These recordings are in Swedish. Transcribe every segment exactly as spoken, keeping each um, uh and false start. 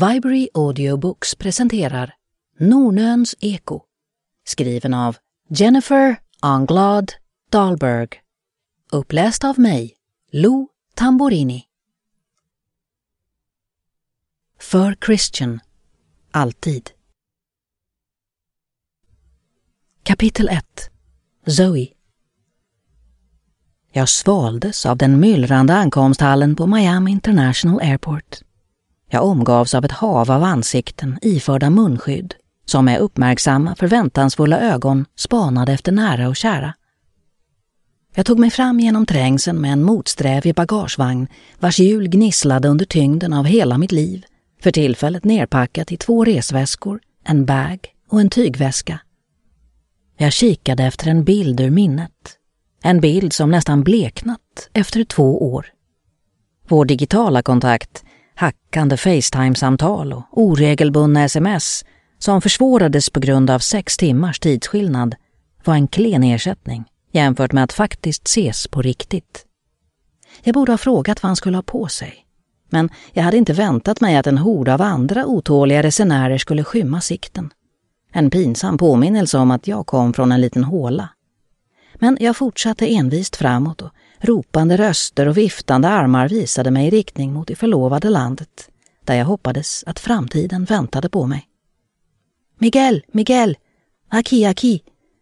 Viberary Audiobooks presenterar Nornöns eko, skriven av Jennifer Anglad Dahlberg, uppläst av mig, Lou Tamborini. För Christian, alltid. Kapitel ett. Zoe. Jag svaldes av den myllrande ankomsthallen på Miami International Airport. Jag omgavs av ett hav av ansikten iförda munskydd som med uppmärksamma, förväntansfulla ögon spanade efter nära och kära. Jag tog mig fram genom trängseln med en motsträvig bagagevagn vars hjul gnisslade under tyngden av hela mitt liv, för tillfället nerpackat i två resväskor, en bag och en tygväska. Jag kikade efter en bild ur minnet. En bild som nästan bleknat efter två år. Vår digitala kontakt, hackande FaceTime-samtal och oregelbundna sms som försvårades på grund av sex timmars tidsskillnad var en klen ersättning jämfört med att faktiskt ses på riktigt. Jag borde ha frågat vad han skulle ha på sig, men jag hade inte väntat mig att en hord av andra otåliga resenärer skulle skymma sikten. En pinsam påminnelse om att jag kom från en liten håla. Men jag fortsatte envist framåt och ropande röster och viftande armar visade mig i riktning mot det förlovade landet, där jag hoppades att framtiden väntade på mig. Miguel, Miguel, aquí, aquí.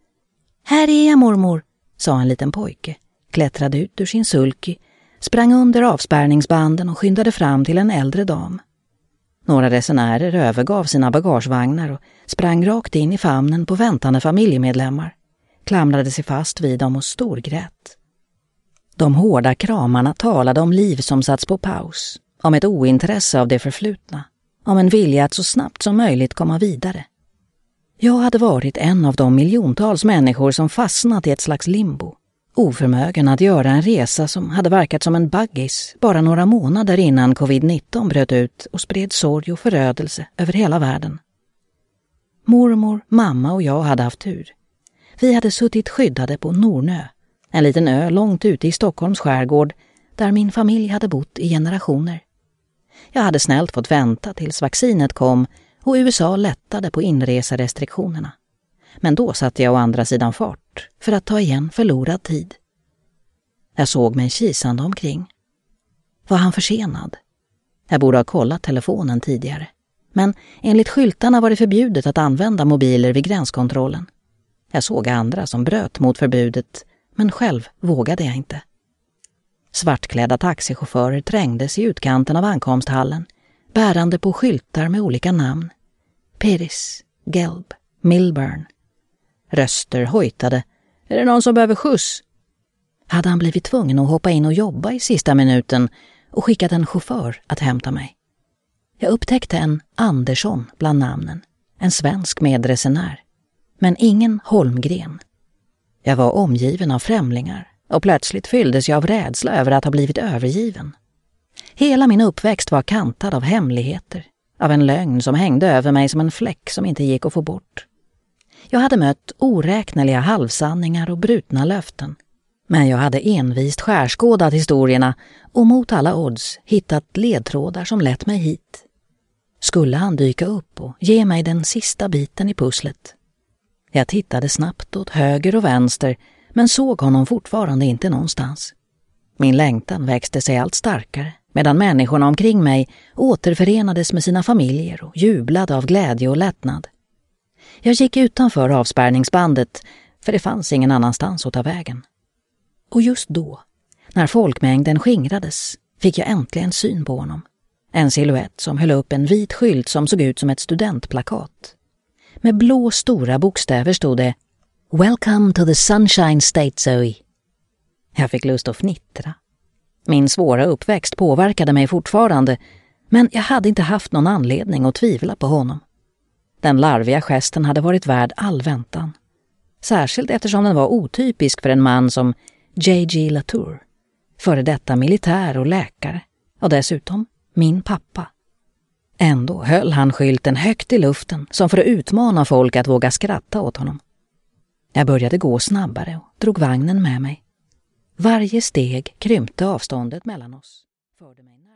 Här är jag, mormor, sa en liten pojke, klättrade ut ur sin sulky, sprang under avspärrningsbanden och skyndade fram till en äldre dam. Några resenärer övergav sina bagagevagnar och sprang rakt in i famnen på väntande familjemedlemmar, klamrade sig fast vid dem och storgrät. De hårda kramarna talade om liv som satts på paus, om ett ointresse av det förflutna, om en vilja att så snabbt som möjligt komma vidare. Jag hade varit en av de miljontals människor som fastnat i ett slags limbo, oförmögen att göra en resa som hade verkat som en baggis bara några månader innan covid nitton bröt ut och spred sorg och förödelse över hela världen. Mormor, mamma och jag hade haft tur. Vi hade suttit skyddade på Nornö, en liten ö långt ute i Stockholms skärgård där min familj hade bott i generationer. Jag hade snällt fått vänta tills vaccinet kom och U S A lättade på inreserestriktionerna. Men då satte jag å andra sidan fart för att ta igen förlorad tid. Jag såg mig kisande omkring. Var han försenad? Jag borde ha kollat telefonen tidigare. Men enligt skyltarna var det förbjudet att använda mobiler vid gränskontrollen. Jag såg andra som bröt mot förbudet, men själv vågade jag inte. Svartklädda taxichaufförer trängdes i utkanten av ankomsthallen, bärande på skyltar med olika namn. Peris, Gelb, Milburn. Röster hojtade. Är det någon som behöver skjuts? Hade han blivit tvungen att hoppa in och jobba i sista minuten och skickat en chaufför att hämta mig? Jag upptäckte en Andersson bland namnen, en svensk medresenär, men ingen Holmgren. Jag var omgiven av främlingar och plötsligt fylldes jag av rädsla över att ha blivit övergiven. Hela min uppväxt var kantad av hemligheter, av en lögn som hängde över mig som en fläck som inte gick att få bort. Jag hade mött oräkneliga halvsanningar och brutna löften, men jag hade envist skärskådat historierna och mot alla odds hittat ledtrådar som lett mig hit. Skulle han dyka upp och ge mig den sista biten i pusslet? Jag tittade snabbt åt höger och vänster, men såg honom fortfarande inte någonstans. Min längtan växte sig allt starkare, medan människorna omkring mig återförenades med sina familjer och jublade av glädje och lättnad. Jag gick utanför avspärrningsbandet, för det fanns ingen annanstans att ta vägen. Och just då, när folkmängden skingrades, fick jag äntligen syn på honom. En silhuett som höll upp en vit skylt som såg ut som ett studentplakat. Med blå stora bokstäver stod det Welcome to the Sunshine State, Zoe. Jag fick lust att fnittra. Min svåra uppväxt påverkade mig fortfarande, men jag hade inte haft någon anledning att tvivla på honom. Den larviga gesten hade varit värd all väntan. Särskilt eftersom den var otypisk för en man som J G Latour, före detta militär och läkare, och dessutom min pappa. Ändå höll han skylten högt i luften som för att utmana folk att våga skratta åt honom. Jag började gå snabbare och drog vagnen med mig. Varje steg krympte avståndet mellan oss. Förde mig